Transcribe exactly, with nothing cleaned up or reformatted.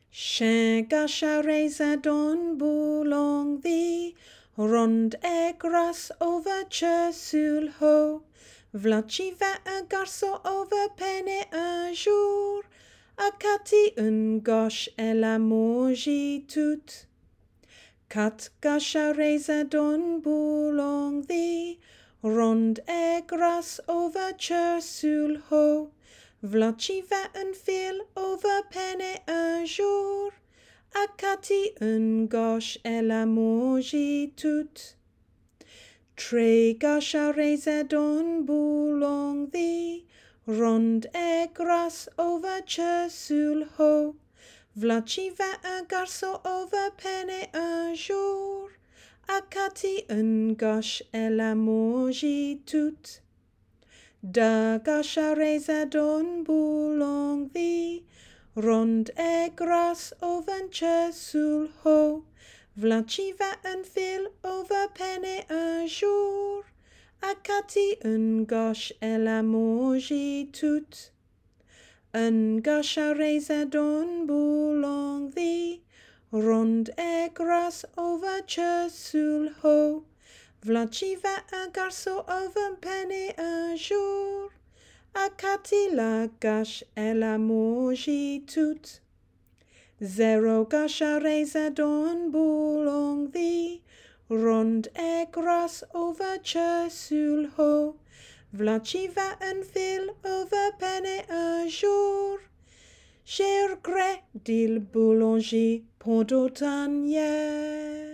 Chien gâche à raisin donne boulong thee, ronde et grasse overture sur le haut. V'là chi va un garçon over peine un jour, à Cathy une gauche et la maugit toute. Cat gâche à raisin donne boulong thee, ronde et grasse overture sur le haut. V'là chi va un fil over peine un jour, à Cathy une gauche et la maugit toute. Très gâche à raisin donne boulong thee, ronde et grasse overture sur le haut. V'là chi va un garçon over peine un jour, à Cathy une gauche et la maugit toute. Da gâche à raisin donne boulong thee, ronde et grasse overture sur le haut. V'là chi va un fil over peine un jour, à Cathy une gauche et la maugit toute. Un gâche à raisin donne boulong thee, ronde et grasse overture sur le haut. V'là chi va un garçon over peine un jour, à Cathy la gâche et la maugit toute. Zéro gâche à raisin donne boulong thee, ronde et grasse overture sur le haut. V'là chi va un fil over peine un jour. J'ai regret, dit le boulanger, pour d'autant hier.